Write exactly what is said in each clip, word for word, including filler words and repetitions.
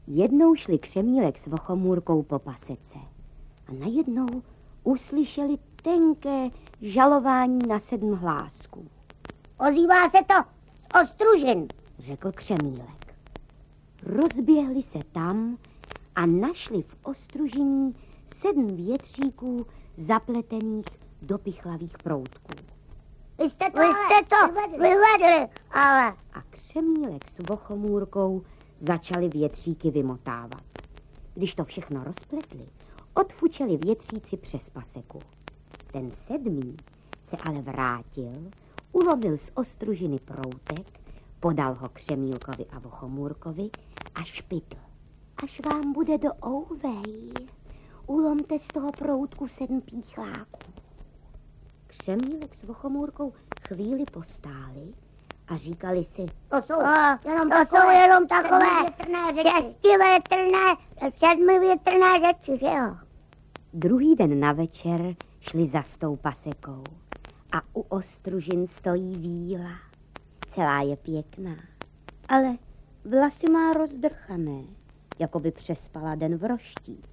Jednou šli Křemílek s Vochomůrkou po pasece a najednou uslyšeli tenké žalování na sedm hlásků. Ozývá se to z Ostružin, řekl Křemílek. Rozběhli se tam a našli v Ostružiní sedm větříků zapletených do pichlavých proutků. Vy jste to, Vy jste to vyvedli, ale... A Křemílek s Vochomůrkou začali větříky vymotávat. Když to všechno rozpletli, odfučeli větříci přes paseku. Ten sedmý se ale vrátil, ulomil z Ostružiny proutek, podal ho Křemílkovi a Vochomůrkovi a špitl. Až vám bude do ouvej, ulomte z toho proutku sedm píchláků. Křemílek s Vochomůrkou chvíli postáli a říkali si, to jsou a, jenom, to takové, jsou jenom takové šestivětrné, sedmivětrné řeči, že jo? Druhý den na večer šli za s tou pasekou a u Ostružin stojí víla. Celá je pěkná, ale vlasy má rozdrchané, jako by přespala den v roští.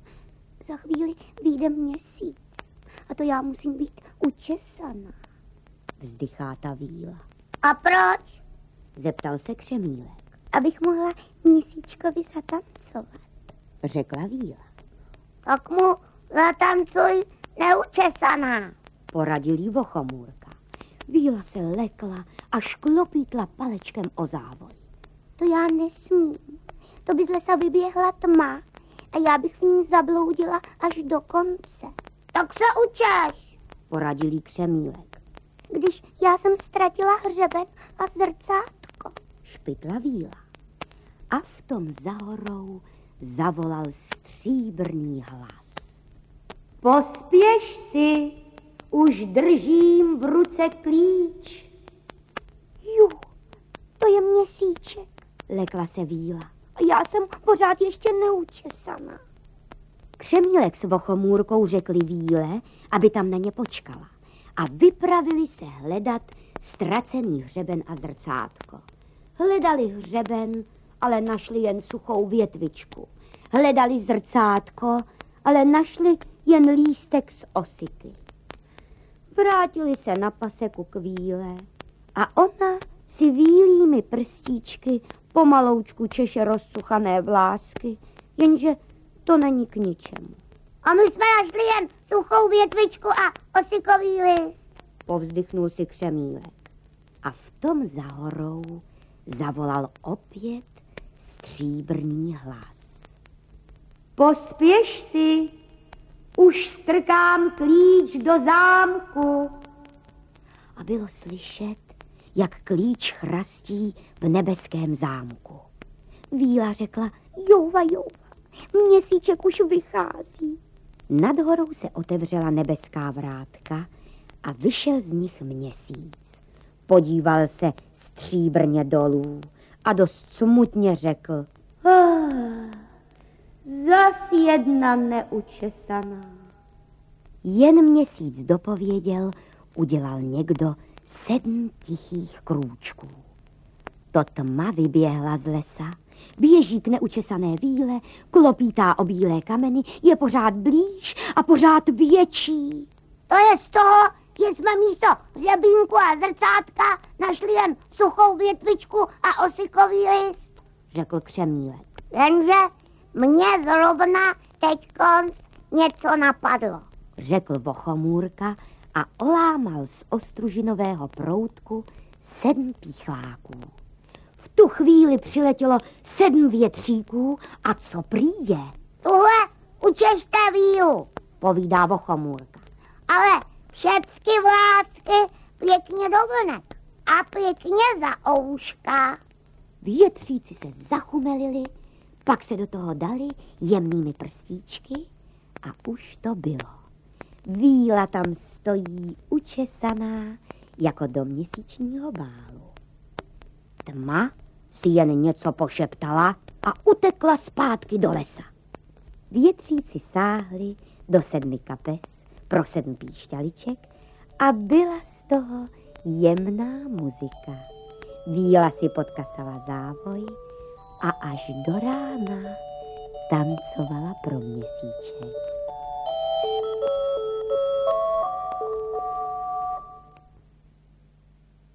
Za chvíli vyjde měsíc a to já musím být učesaná, vzdychá ta víla. A proč? Zeptal se Křemílek. Abych mohla měsíčkovi zatancovat, řekla víla. Tak mu zatancuj neučesaná, poradil jí Vochomůrka. Víla se lekla a šklopítla palečkem o závoj. To já nesmím, to by z lesa vyběhla tma a já bych v ní zabloudila až do konce. Tak se učeš, poradil jí Křemílek. Když já jsem ztratila hřeben a zrcátko, špitla víla. A v tom za horou zavolal stříbrný hlas. Pospěš si, už držím v ruce klíč. Ju, to je měsíček, lekla se víla. A já jsem pořád ještě neučesaná. Křemílek s Vochomůrkou řekli víle, aby tam na ně počkala. A vypravili se hledat ztracený hřeben a zrcátko. Hledali hřeben, ale našli jen suchou větvičku. Hledali zrcátko, ale našli jen lístek z osiky. Vrátili se na paseku k víle a ona si vílými prstíčky pomaloučku češe rozsuchané vlásky, jenže to není k ničemu. A my jsme našli jen suchou větvičku a osikový list, povzdychnul si Křemílek. A v tom za horou zavolal opět stříbrný hlas. Pospěš si, už strkám klíč do zámku. A bylo slyšet, jak klíč chrastí v nebeském zámku. Víla řekla, jouva, jouva, měsíček už vychází. Nad horou se otevřela nebeská vrátka a vyšel z nich měsíc. Podíval se stříbrně dolů a dost smutně řekl, ah, zas jedna neučesaná. Jen měsíc dopověděl, udělal někdo sedm tichých krůčků. To tma vyběhla z lesa, běží k neučesané víle, klopítá o bílé kameny, je pořád blíž a pořád větší. To je z toho, že jsme místo hřebínku a zrcátka našli jen suchou větvičku a osikový list, řekl Křemílek. Jenže mě zrovna teďkonc něco napadlo, řekl Vochomůrka a olámal z ostružinového proutku sedm píchláků. V tu chvíli přiletělo sedm větříků a co prý je? Tuhle učešte vílu, povídá Vochomůrka. Ale všecky vlásky pěkně do vlnek a pěkně za ouška. Větříci se zachumelili, pak se do toho dali jemnými prstíčky a už to bylo. Víla tam stojí učesaná jako do měsíčního bálu. Tma si jen něco pošeptala a utekla zpátky do lesa. Větříci sáhli do sedmi kapes pro sedm píšťaliček a byla z toho jemná muzika. Víla si podkasala závoj a až do rána tancovala pro měsíček.